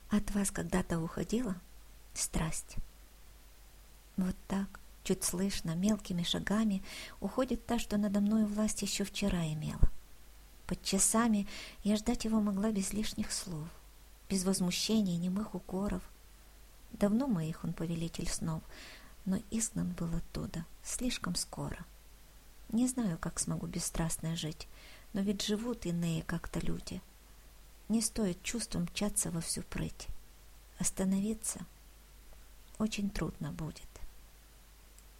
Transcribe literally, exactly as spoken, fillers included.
От вас когда-то уходила страсть. Вот так, чуть слышно, мелкими шагами уходит та, что надо мною власть еще вчера имела. Под часами я ждать его могла без лишних слов, без возмущения и немых укоров. Давно моих он повелитель снов, но изгнан был оттуда слишком скоро. Не знаю, как смогу бесстрастно жить, но ведь живут иные как-то люди. Не стоит чувством мчаться во всю прыть. Остановиться очень трудно будет.